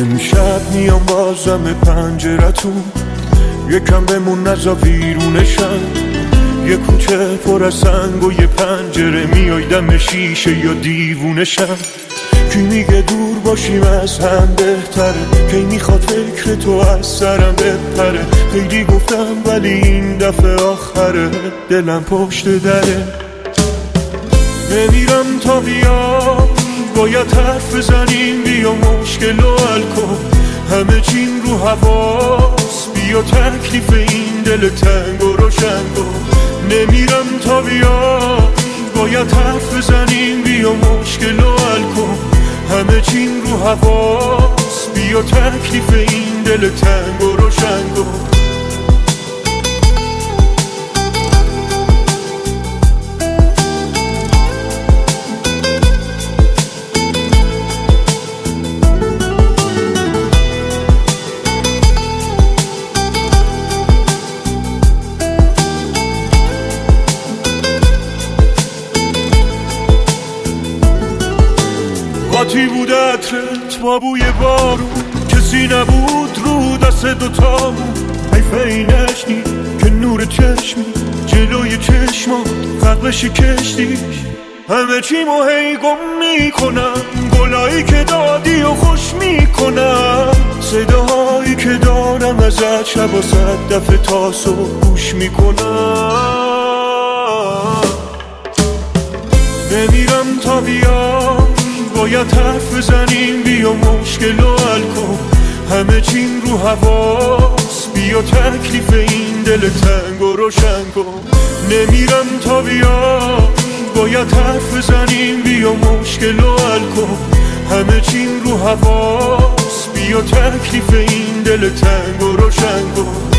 امشب میام بازم پنجرتون، یکم بمون نزا ویرونشم. یه کوچه پر از سنگ و یه پنجره، میای دم شیشه یا دیوونشم. کی میگه دور باشیم از هم بهتره، کی میخواد فکر تو از سرم بپره. خیلی گفتم ولی این دفعه آخره، دلم پشت دره. نمیرم تا بیام، باید حرف بزنیم، بیا مشکل و حل کن. همه چیم رو حواس، بیا تکلیف این دل تنگ و روشن کن. نمیرم تا بیام، باید حرف بزنیم، بیا مشکل و حل کن. همه چیم رو حواس، بیا تکلیف این دل تنگ و روشن کن. قاطی بود عطرت با بوی بارون، کسی نبود رو دست دوتامون. حیفه اینش نی که نور چشمی جلوی چشمات قبلش کشتیش. همه چی مو هی گم میکنم، گلایی که دادی و خوش میکنم. صداهایی که دارم ازت شب و 100 دفعه تا صبح گوش میکنم. نمیرم تا بیام، باید حرف بزنیم، بیا مشکل و حل کن. همه چیم رو حواس، بیا تکلیف این دل تنگ و روشن کن. نمیرم تا بیام، باید حرف بزنیم، بیا مشکل و حل کن. همه چیم رو حواس، بیا تکلیف این دل تنگ و روشن کن.